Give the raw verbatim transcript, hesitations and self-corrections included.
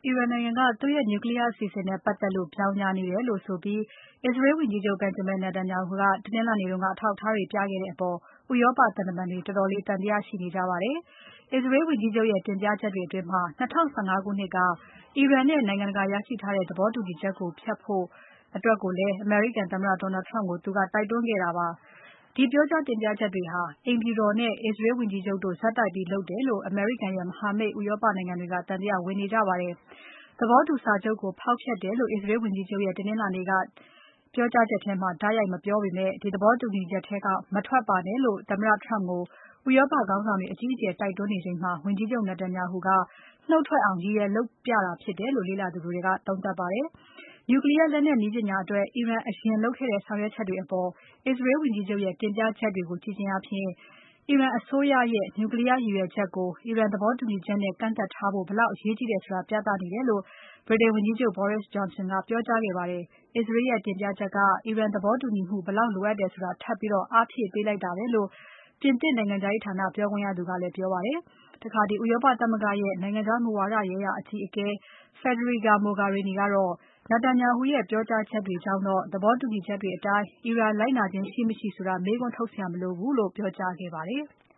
အီရန်နိုင်ငံက သူ့ရဲ့ Nuclear အစီအစဉ်နဲ့ပတ်သက်လို့ ပြောင်းကြားနေတယ်လို့ဆိုပြီး အစ္စရေးဝန်ကြီးချုပ် Benjamin Netanyahu ကတနင်္လာနေ့က အထောက်အထားတွေပြခဲ့တဲ့အပေါ် ဥရောပသံတမန်တွေ တော်တော်လေး သံသယရှိနေကြပါတယ်။ အစ္စရေးဝန်ကြီးချုပ်ရဲ့ တင်ပြချက်တွေအတွင်း ၂၀၁၅ ခုနှစ်က အီရန်နဲ့ နိုင်ငံတကာရရှိထားတဲ့ သဘောတူညီချက်ကို ဖျက်ဖို့အတွက်ကိုလည်း အမေရိကန်သမ္မတ Donald Trump ကို သူကတိုက်တွန်းခဲ့တာပါ။ ဒီပြောကြားတင်ပြချက်တွေဟာ အိမ်ဖြူတော်နဲ့ အစ္စရေးဝန်ကြီးချုပ်တို့ ဆက်တိုက်လုပ်တယ်လို့ အမေရိကန်ရဲ့ မဟာမိတ် ဥရောပနိုင်ငံတွေက သံသယဝင်နေကြပါတယ်။ သဘောတူစာချုပ်ကို ဖောက်ဖျက်တယ်လို့ အစ္စရေးဝန်ကြီးချုပ်ရဲ့ တနင်္လာနေ့က ပြောကြားချက်ထဲမှာ တိုက်ရိုက်မပြောပေမဲ့ ဒီသဘောတူညီချက်ထဲက မထွက်ပါနဲ့လို့ သမ္မတ Trump ကို ဥရောပခေါင်းဆောင်တွေ အကြီးအကျယ်တိုက်တွန်းနေချိန်မှာ ဝန်ကြီးချုပ် Netanyahu ကနုတ်ထွက်အောင် ရည်ရွယ်လုပ်ပြတာဖြစ်တယ်လို့ လေ့လာသူတွေက သုံးသပ်ပါတယ်။ Nuclear လက်နက်နည်းပညာအတွက် အီရန်အရင်လုပ်ခဲ့တဲ့ ဆောင်ရွက်ချက်တွေအပေါ် အစ္စရေးဝန်ကြီးချုပ်ရဲ့ တင်ပြချက်တွေကို ကြည့်ခြင်းအားဖြင့် အီရန်အစိုးရရဲ့ Nuclear ရည်ရွယ်ချက်ကို အီရန်သဘောတူညီချက်နဲ့ ကန့်သက်ထားဖို့ ဘယ်လောက်အရေးကြီးတယ်ဆိုတာ ပြသနေတယ်လို့ ဗြိတိန်ဝန်ကြီးချုပ် Boris Johnson ကပြောကြားခဲ့ပါတယ်။ အစ္စရေးရဲ့ တင်ပြချက်က အီရန်သဘောတူညီမှု ဘယ်လောက်လိုအပ်တယ်ဆိုတာ ထပ်ပြီးအားဖြည့်ပေးလိုက်တာပဲလို့ ပြင်သစ်နိုင်ငံခြားရေးဌာနပြောခွင့်ရသူကလည်း ပြောပါတယ်။ တခါ ဥရောပသမဂ္ဂရဲ့ နိုင်ငံခြားမူဝါဒရေးရာအကြီးအကဲ Federica Mogherini ကတော့ Netanyahu ရဲ့ ပြောကြားချက်တွေကြောင့်တော့ သဘောတူညီချက်တွေအတိုင်း အီရန်လိုက်နာခြင်း ရှိမရှိဆိုတာ မေးခွန်းထုတ်စရာမလိုဘူးလို့ ပြောကြားခဲ့ပါတယ်။